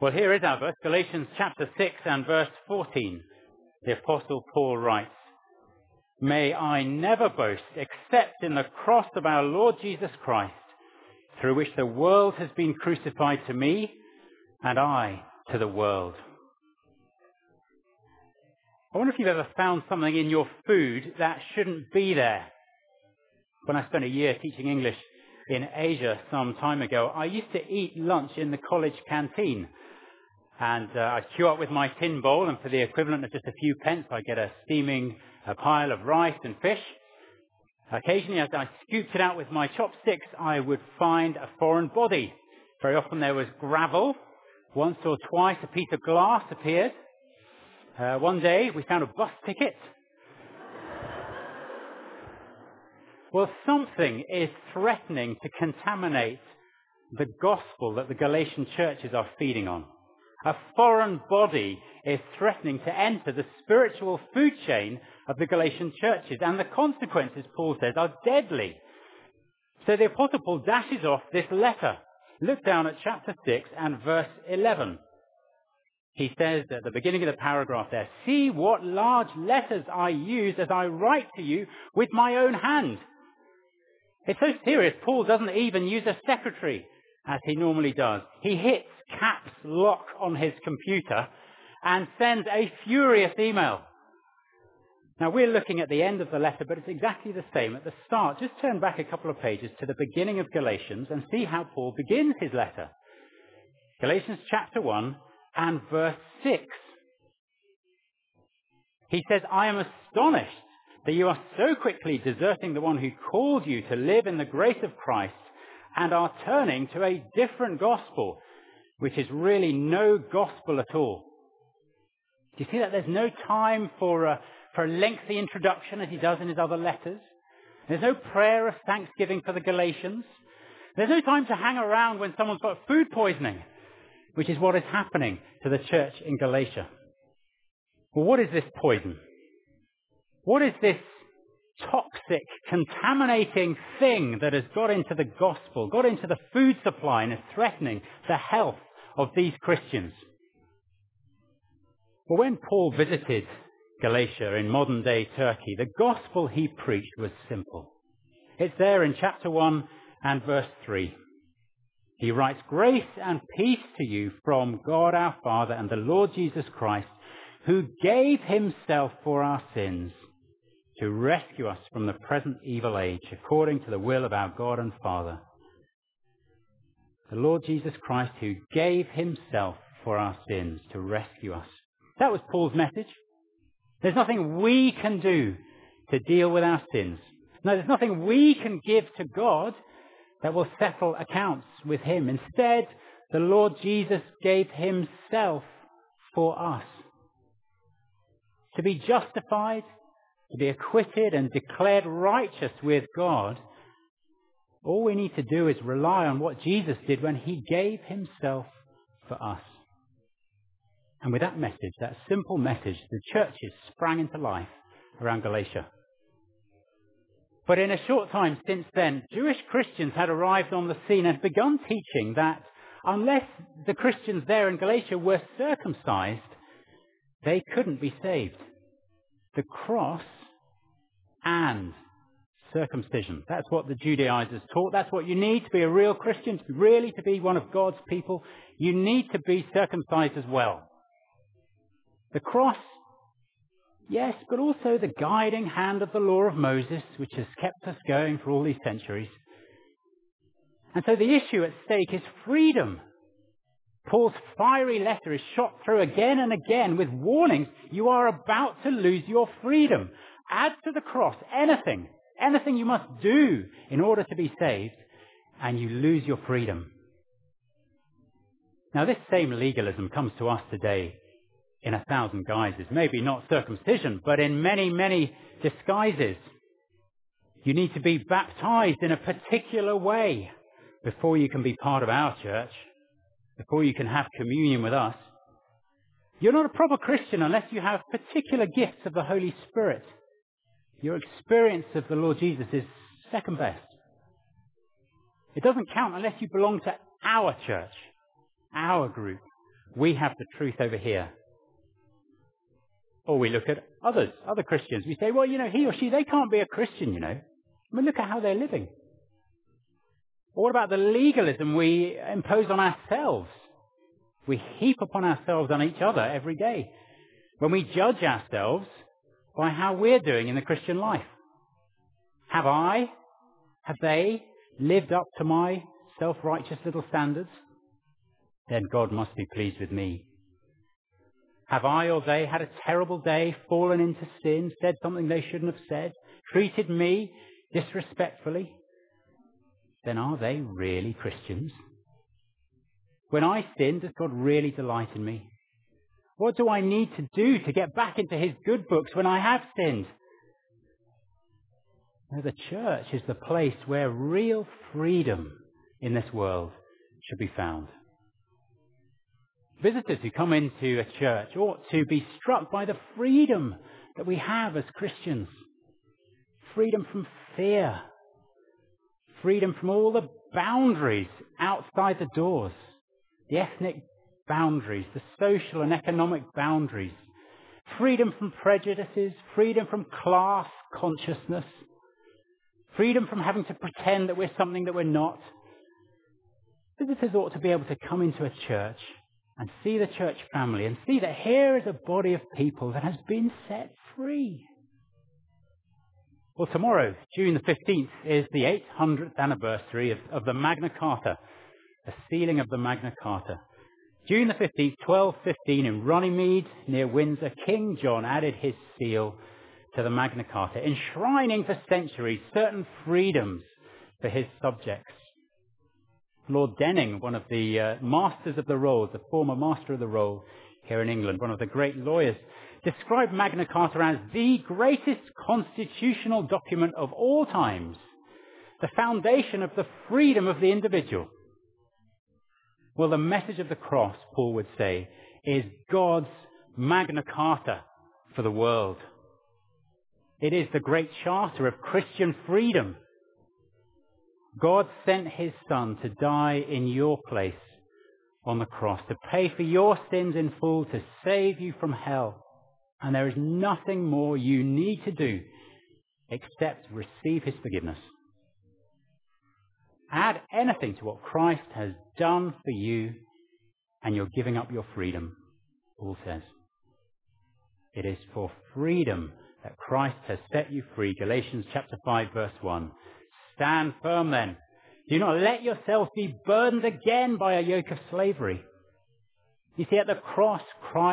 Well, here is our verse, Galatians chapter 6 and verse 14. The Apostle Paul writes, "May I never boast except in the cross of our Lord Jesus Christ, through which the world has been crucified to me and I to the world." I wonder if you've ever found something in your food that shouldn't be there. When I spent a year teaching English in Asia some time ago, I used to eat lunch in the college canteen. And I'd queue up with my tin bowl, and for the equivalent of just a few pence, I'd get a steaming pile of rice and fish. Occasionally, as I scooped it out with my chopsticks, I would find a foreign body. Very often there was gravel. Once or twice, a piece of glass appeared. One day, we found a bus ticket. Well, something is threatening to contaminate the gospel that the Galatian churches are feeding on. A foreign body is threatening to enter the spiritual food chain of the Galatian churches, and the consequences, Paul says, are deadly. So the Apostle Paul dashes off this letter. Look down at chapter 6 and verse 11. He says at the beginning of the paragraph there, "See what large letters I use as I write to you with my own hand." It's so serious, Paul doesn't even use a secretary, as he normally does. He hits caps lock on his computer and sends a furious email. Now, we're looking at the end of the letter, but it's exactly the same at the start. Just turn back a couple of pages to the beginning of Galatians and see how Paul begins his letter. Galatians chapter 1 and verse 6. He says, "I am astonished that you are so quickly deserting the one who called you to live in the grace of Christ and are turning to a different gospel, which is really no gospel at all." Do you see that there's no time for a lengthy introduction as he does in his other letters? There's no prayer of thanksgiving for the Galatians. There's no time to hang around when someone's got food poisoning, which is what is happening to the church in Galatia. Well, what is this poison? What is this toxic, contaminating thing that has got into the gospel, got into the food supply and is threatening the health of these Christians? Well, when Paul visited Galatia in modern-day Turkey, the gospel he preached was simple. It's there in chapter 1 and verse 3. He writes, "Grace and peace to you from God our Father and the Lord Jesus Christ, who gave himself for our sins to rescue us from the present evil age, according to the will of our God and Father." The Lord Jesus Christ, who gave himself for our sins to rescue us. That was Paul's message. There's nothing we can do to deal with our sins. No, there's nothing we can give to God that will settle accounts with him. Instead, the Lord Jesus gave himself for us. To be justified, to be acquitted and declared righteous with God, all we need to do is rely on what Jesus did when he gave himself for us. And with that message, that simple message, the churches sprang into life around Galatia. But in a short time since then, Jewish Christians had arrived on the scene and begun teaching that unless the Christians there in Galatia were circumcised, they couldn't be saved. The cross and circumcision. That's what the Judaizers taught. That's what you need to be a real Christian, to be one of God's people. You need to be circumcised as well. The cross, yes, but also the guiding hand of the law of Moses, which has kept us going for all these centuries. And so the issue at stake is freedom. Paul's fiery letter is shot through again and again with warnings. You are about to lose your freedom. Add to the cross anything you must do in order to be saved, and you lose your freedom. Now, this same legalism comes to us today in 1,000 guises. Maybe not circumcision, but in many, many disguises. You need to be baptized in a particular way before you can be part of our church, before you can have communion with us. You're not a proper Christian unless you have particular gifts of the Holy Spirit. Your experience of the Lord Jesus is second best. It doesn't count unless you belong to our church, our group, We have the truth over here. Or we look at other Christians. We say, well, he or she, they can't be a Christian, I mean, look at how they're living. Or what about the legalism we impose on ourselves? We heap upon ourselves on each other every day when we judge ourselves by how we're doing in the Christian life. Have they lived up to my self-righteous little standards? Then God must be pleased with me. Have I or they had a terrible day, fallen into sin, said something they shouldn't have said, treated me disrespectfully? Then are they really Christians? When I sin, does God really delight in me? What do I need to do to get back into his good books when I have sinned? No, the church is the place where real freedom in this world should be found. Visitors who come into a church ought to be struck by the freedom that we have as Christians. Freedom from fear. Freedom from all the boundaries outside the doors. The ethnic boundaries, the social and economic boundaries. Freedom from prejudices. Freedom from class consciousness. Freedom from having to pretend that we're something that we're not. Visitors ought to be able to come into a church and see the church family and see that here is a body of people that has been set free. Well, tomorrow, June the 15th, is the 800th anniversary of the Magna Carta, the sealing of the Magna Carta. June the 15th, 1215, in Runnymede, near Windsor, King John added his seal to the Magna Carta, enshrining for centuries certain freedoms for his subjects. Lord Denning, one of the masters of the rolls, the former master of the roll here in England, one of the great lawyers, described Magna Carta as the greatest constitutional document of all times, the foundation of the freedom of the individual. Well, the message of the cross, Paul would say, is God's Magna Carta for the world. It is the great charter of Christian freedom. God sent his Son to die in your place on the cross, to pay for your sins in full, to save you from hell. And there is nothing more you need to do except receive his forgiveness. Add anything to what Christ has done for you, and you're giving up your freedom, Paul says. It is for freedom that Christ has set you free. Galatians chapter 5, verse 1. Stand firm then. Do not let yourselves be burdened again by a yoke of slavery. You see, at the cross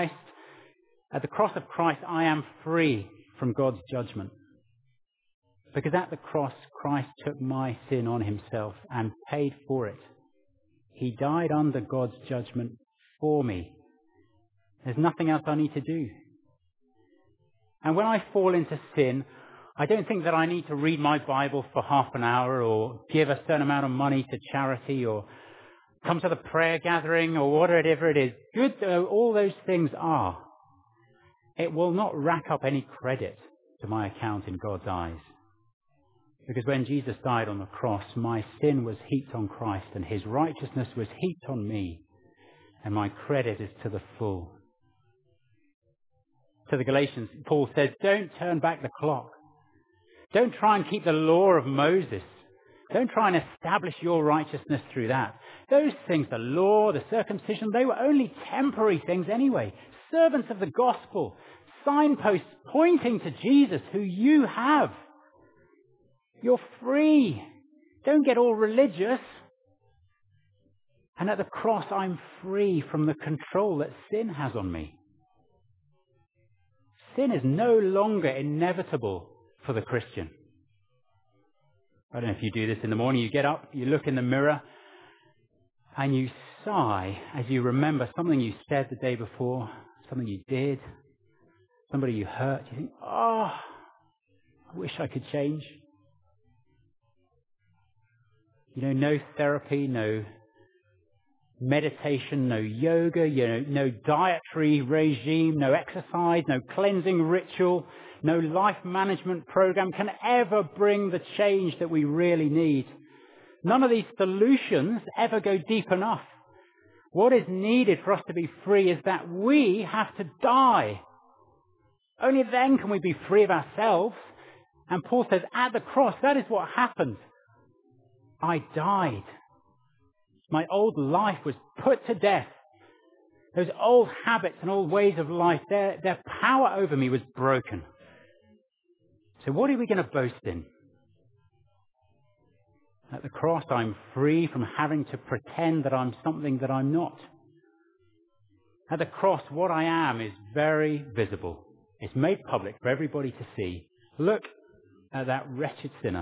of Christ, I am free from God's judgment. Because at the cross, Christ took my sin on himself and paid for it. He died under God's judgment for me. There's nothing else I need to do. And when I fall into sin, I don't think that I need to read my Bible for half an hour or give a certain amount of money to charity or come to the prayer gathering or whatever it is. Good though all those things are, it will not rack up any credit to my account in God's eyes. Because when Jesus died on the cross, my sin was heaped on Christ and his righteousness was heaped on me, and my credit is to the full. To the Galatians, Paul says, don't turn back the clock. Don't try and keep the law of Moses. Don't try and establish your righteousness through that. Those things, the law, the circumcision, they were only temporary things anyway. Servants of the gospel, signposts pointing to Jesus, who you have. You're free. Don't get all religious. And at the cross, I'm free from the control that sin has on me. Sin is no longer inevitable for the Christian. I don't know if you do this in the morning. You get up, you look in the mirror, and you sigh as you remember something you said the day before, something you did, somebody you hurt. You think, oh, I wish I could change. No therapy, no meditation, no yoga, no dietary regime, no exercise, no cleansing ritual, no life management program can ever bring the change that we really need. None of these solutions ever go deep enough. What is needed for us to be free is that we have to die. Only then can we be free of ourselves. And Paul says, at the cross, that is what happened. I died. My old life was put to death. Those old habits and old ways of life, their power over me was broken. So what are we going to boast in? At the cross, I'm free from having to pretend that I'm something that I'm not. At the cross, what I am is very visible. It's made public for everybody to see. Look at that wretched sinner.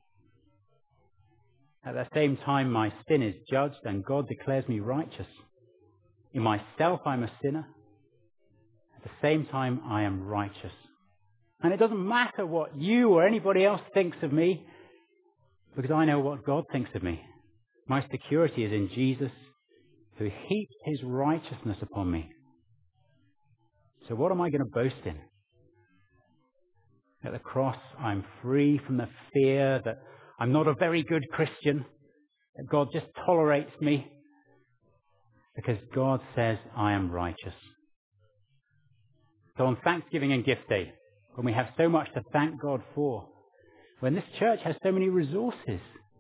At the same time, my sin is judged and God declares me righteous. In myself, I'm a sinner. At the same time, I am righteous. And it doesn't matter what you or anybody else thinks of me, because I know what God thinks of me. My security is in Jesus, who heaped his righteousness upon me. So what am I going to boast in? At the cross, I'm free from the fear that I'm not a very good Christian, that God just tolerates me, because God says I am righteous. So on Thanksgiving and Gift Day, when we have so much to thank God for, when this church has so many resources,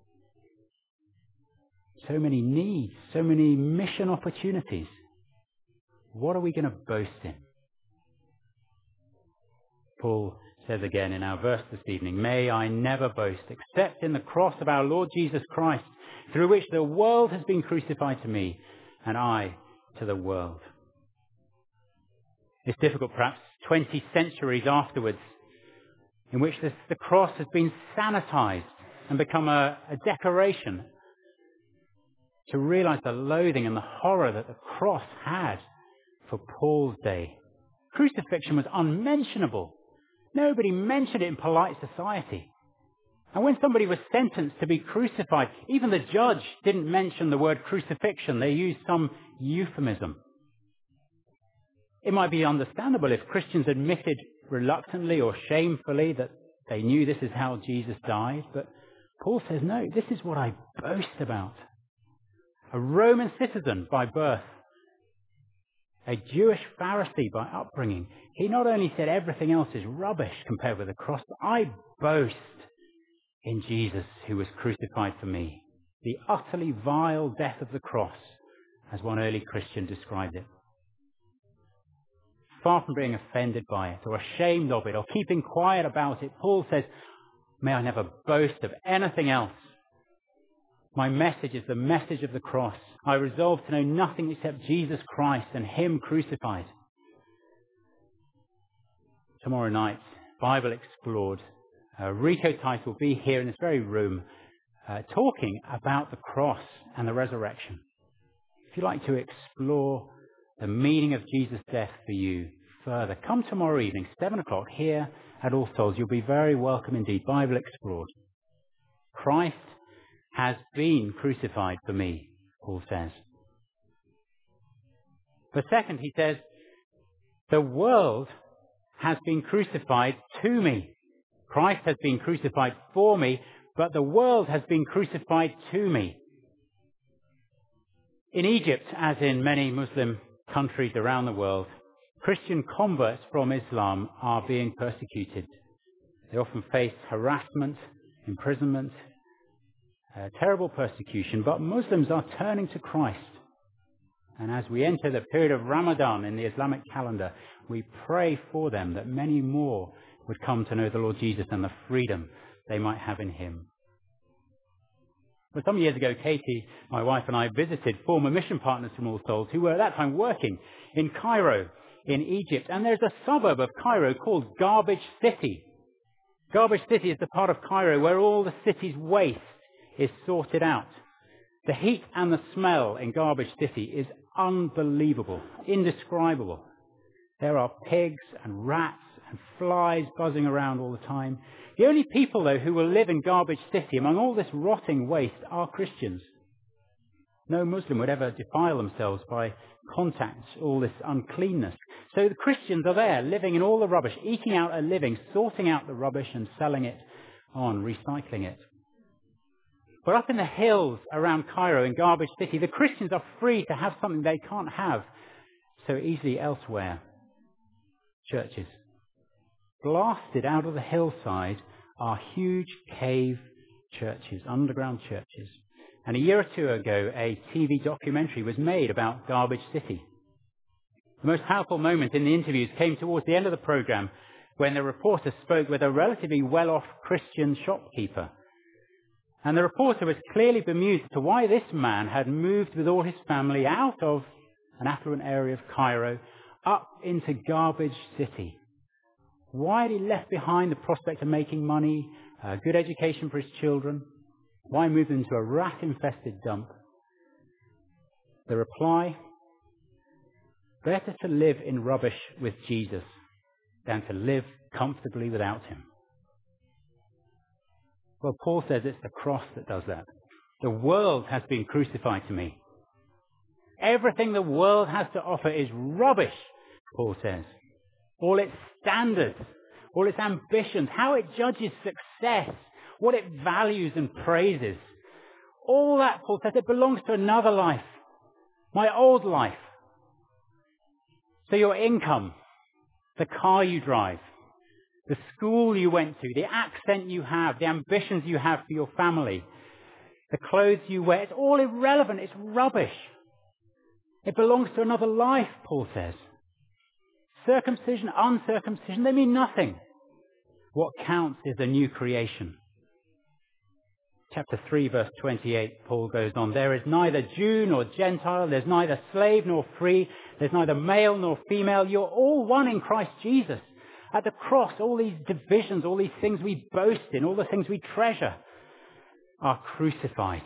so many needs, so many mission opportunities, what are we going to boast in? Paul says again in our verse this evening, may I never boast except in the cross of our Lord Jesus Christ, through which the world has been crucified to me and I to the world. It's difficult perhaps 20 centuries afterwards, in which the cross has been sanitized and become a decoration, to realize the loathing and the horror that the cross had for Paul's day. Crucifixion was unmentionable. Nobody mentioned it in polite society. And when somebody was sentenced to be crucified, even the judge didn't mention the word crucifixion. They used some euphemism. It might be understandable if Christians admitted reluctantly or shamefully that they knew this is how Jesus died. But Paul says, no, this is what I boast about. A Roman citizen by birth, a Jewish Pharisee by upbringing, he not only said everything else is rubbish compared with the cross, but I boast in Jesus who was crucified for me. The utterly vile death of the cross, as one early Christian described it. Far from being offended by it or ashamed of it or keeping quiet about it, Paul says, may I never boast of anything else. My message is the message of the cross. I resolve to know nothing except Jesus Christ and him crucified. Tomorrow night, Bible Explored. Rico Tice will be here in this very room talking about the cross and the resurrection. If you'd like to explore the meaning of Jesus' death for you further, come tomorrow evening, 7 o'clock, here at All Souls. You'll be very welcome indeed. Bible Explored. Christ has been crucified for me, Paul says. But second, he says, the world has been crucified to me. Christ has been crucified for me, but the world has been crucified to me. In Egypt, as in many Muslim countries around the world, Christian converts from Islam are being persecuted. They often face harassment, imprisonment, terrible persecution, but Muslims are turning to Christ. And as we enter the period of Ramadan in the Islamic calendar, we pray for them that many more would come to know the Lord Jesus and the freedom they might have in him. But some years ago, Katie, my wife, and I visited former mission partners from All Souls who were at that time working in Cairo, in Egypt. And there's a suburb of Cairo called Garbage City. Garbage City is the part of Cairo where all the city's waste is sorted out. The heat and the smell in Garbage City is unbelievable, indescribable. There are pigs and rats and flies buzzing around all the time. The only people, though, who will live in Garbage City among all this rotting waste are Christians. No Muslim would ever defile themselves by contact all this uncleanness. So the Christians are there, living in all the rubbish, eking out a living, sorting out the rubbish and selling it on, recycling it. But up in the hills around Cairo in Garbage City, the Christians are free to have something they can't have so easily elsewhere. Churches. Blasted out of the hillside are huge cave churches, underground churches. And a year or two ago, a TV documentary was made about Garbage City. The most powerful moment in the interviews came towards the end of the program when the reporter spoke with a relatively well-off Christian shopkeeper. And the reporter was clearly bemused as to why this man had moved with all his family out of an affluent area of Cairo up into Garbage City. Why had he left behind the prospect of making money, a good education for his children? Why move them to a rat-infested dump? The reply, better to live in rubbish with Jesus than to live comfortably without him. Well, Paul says it's the cross that does that. The world has been crucified to me. Everything the world has to offer is rubbish, Paul says. All its standards, all its ambitions, how it judges success, what it values and praises. All that, Paul says, it belongs to another life, my old life. So your income, the car you drive, the school you went to, the accent you have, the ambitions you have for your family, the clothes you wear, it's all irrelevant. It's rubbish. It belongs to another life, Paul says. Circumcision, uncircumcision, they mean nothing. What counts is a new creation. Chapter 3, verse 28, Paul goes on, there is neither Jew nor Gentile, there's neither slave nor free, there's neither male nor female, you're all one in Christ Jesus. At the cross, all these divisions, all these things we boast in, all the things we treasure are crucified.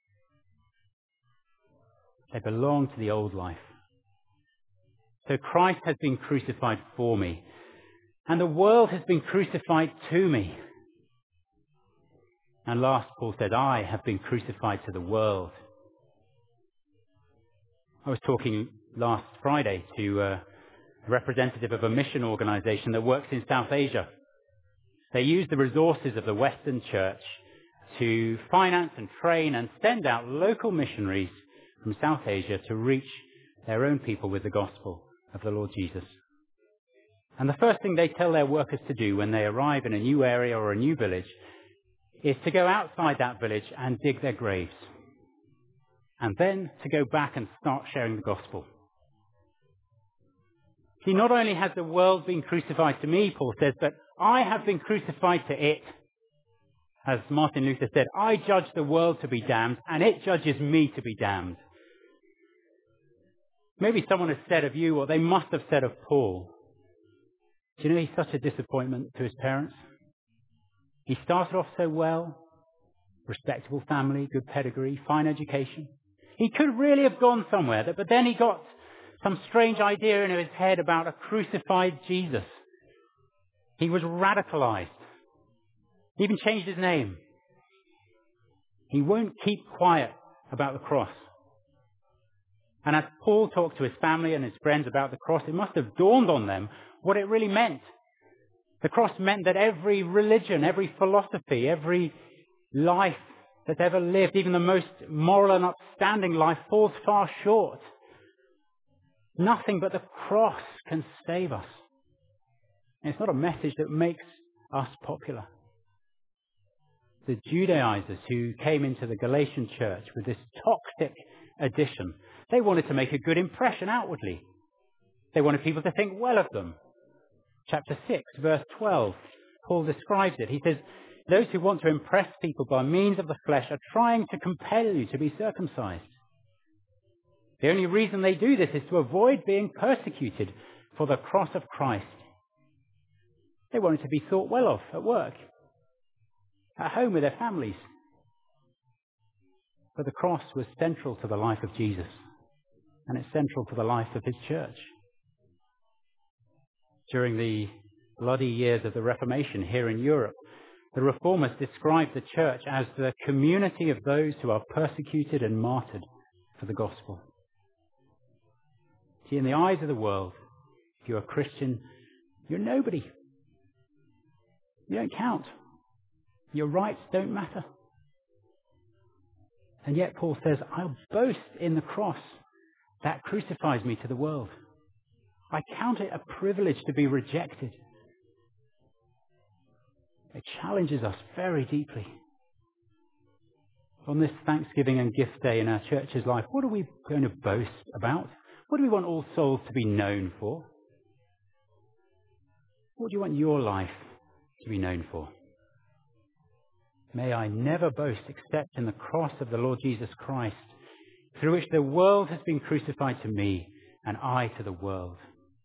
They belong to the old life. So Christ has been crucified for me, and the world has been crucified to me. And last, Paul said, I have been crucified to the world. I was talking last Friday to a representative of a mission organization that works in South Asia. They use the resources of the Western Church to finance and train and send out local missionaries from South Asia to reach their own people with the gospel of the Lord Jesus. And the first thing they tell their workers to do when they arrive in a new area or a new village is to go outside that village and dig their graves. And then to go back and start sharing the gospel. See, not only has the world been crucified to me, Paul says, but I have been crucified to it. As Martin Luther said, I judge the world to be damned, and it judges me to be damned. Maybe someone has said of you what they must have said of Paul. Do you know he's such a disappointment to his parents? He started off so well, respectable family, good pedigree, fine education. He could really have gone somewhere, but then he got some strange idea in his head about a crucified Jesus. He was radicalized. He even changed his name. He won't keep quiet about the cross. And as Paul talked to his family and his friends about the cross, it must have dawned on them what it really meant. The cross meant that every religion, every philosophy, every life that's ever lived, even the most moral and upstanding life, falls far short. Nothing but the cross can save us. And it's not a message that makes us popular. The Judaizers who came into the Galatian church with this toxic addition, they wanted to make a good impression outwardly. They wanted people to think well of them. Chapter 6, verse 12, Paul describes it. He says, those who want to impress people by means of the flesh are trying to compel you to be circumcised. The only reason they do this is to avoid being persecuted for the cross of Christ. They wanted to be thought well of at work, at home with their families. But the cross was central to the life of Jesus, and it's central to the life of his church. During the bloody years of the Reformation here in Europe, the Reformers described the church as the community of those who are persecuted and martyred for the gospel. See, in the eyes of the world, if you're a Christian, you're nobody. You don't count. Your rights don't matter. And yet Paul says, I'll boast in the cross that crucifies me to the world. I count it a privilege to be rejected. It challenges us very deeply. On this Thanksgiving and gift day in our church's life, what are we going to boast about? What do we want All Souls to be known for? What do you want your life to be known for? May I never boast except in the cross of the Lord Jesus Christ, through which the world has been crucified to me and I to the world.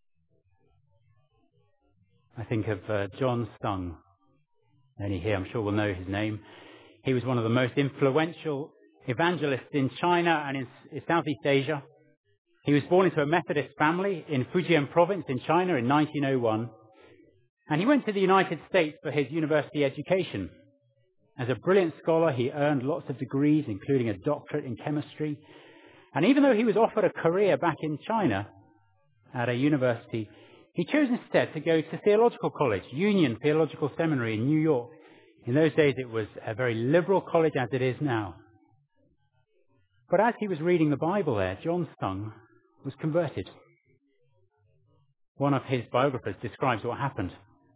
I think of John Stung. Many here, I'm sure, will know his name. He was one of the most influential evangelists in China and in Southeast Asia. He was born into a Methodist family in Fujian province in China in 1901. And he went to the United States for his university education. As a brilliant scholar, he earned lots of degrees, including a doctorate in chemistry. And even though he was offered a career back in China at a university, he chose instead to go to theological college, Union Theological Seminary in New York. In those days, it was a very liberal college, as it is now. But as he was reading the Bible there, John Stung was converted. One of his biographers describes what happened.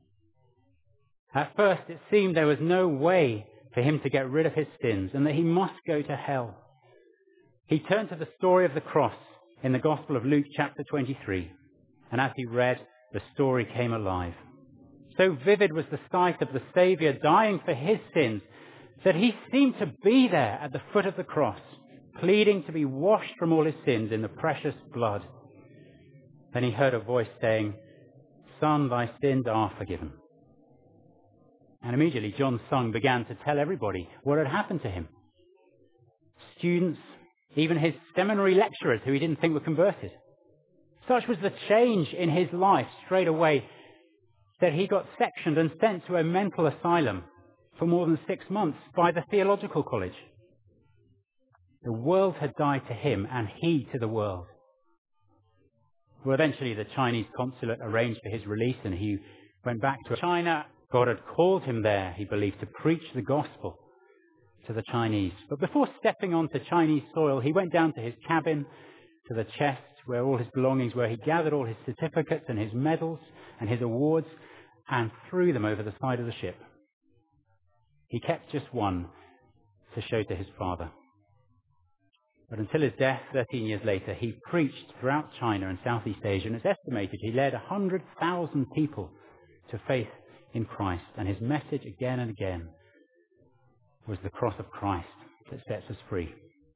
At first, it seemed there was no way for him to get rid of his sins and that he must go to hell. He turned to the story of the cross in the Gospel of Luke chapter 23, and as he read, the story came alive. So vivid was the sight of the Saviour dying for his sins that he seemed to be there at the foot of the cross, pleading to be washed from all his sins in the precious blood. Then he heard a voice saying, "Son, thy sins are forgiven." And immediately John Sung began to tell everybody what had happened to him. Students, even his seminary lecturers who he didn't think were converted. Such was the change in his life straight away that he got sectioned and sent to a mental asylum for more than 6 months by the theological college. The world had died to him and he to the world. Well, eventually the Chinese consulate arranged for his release and he went back to China. God had called him there, he believed, to preach the gospel to the Chinese. But before stepping onto Chinese soil, he went down to his cabin, to the chest where all his belongings were. He gathered all his certificates and his medals and his awards and threw them over the side of the ship. He kept just one to show to his father. But until his death 13 years later, he preached throughout China and Southeast Asia, and it's estimated he led 100,000 people to faith in Christ. And his message again and again was the cross of Christ that sets us free.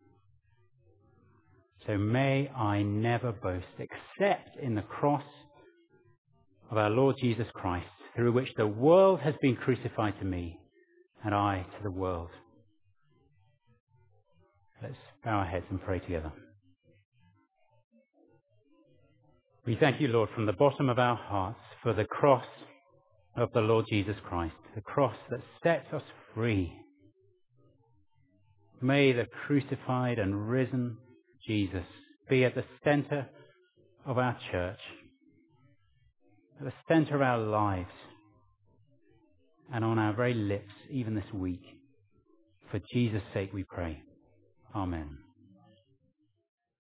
So may I never boast except in the cross of our Lord Jesus Christ, through which the world has been crucified to me and I to the world. Let's bow our heads and pray together. We thank you, Lord, from the bottom of our hearts for the cross of the Lord Jesus Christ, the cross that sets us free. May the crucified and risen Jesus be at the center of our church, at the center of our lives, and on our very lips, even this week. For Jesus' sake we pray. Amen.